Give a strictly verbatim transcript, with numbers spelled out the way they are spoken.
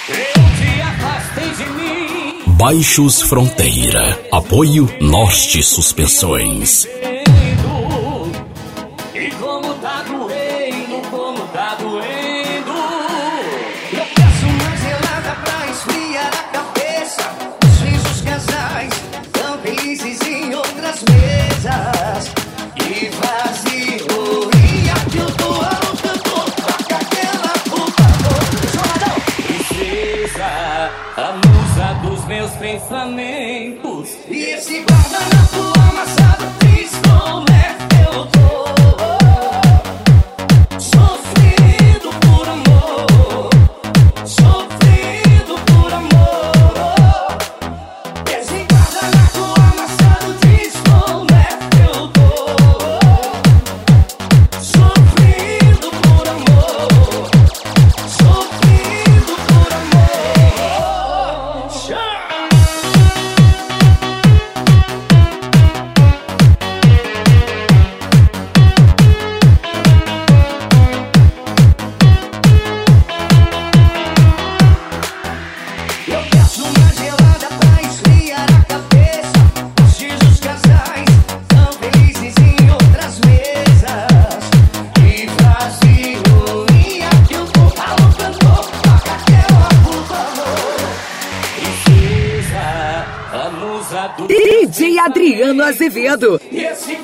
Baixos Fronteira. Apoio Norte Suspensões. E como tá doendo, como tá doendo. Eu peço uma gelada pra esfriar a cabeça. Os risos casais tão felizes em outras mesas. E vazio, e aqui eu tô ao cantor. Toca aquela puta boca. Princesa, a musa dos meus pensamentos. E esse guardanapo amassado diz como é que eu tô. Sofrido por amor, sofrido por amor. Esse guardanapo amassado diz como é que eu tô. Sofrido por amor, sofrido por amor. Chama! Eu peço uma gelada pra esfriar a cabeça. Os dias casais tão felizes em outras mesas. E vazio, e aqui eu tô ao cantor. Toca aquela por favor. Princesa, a musa do D J Adriano Azevedo. E esse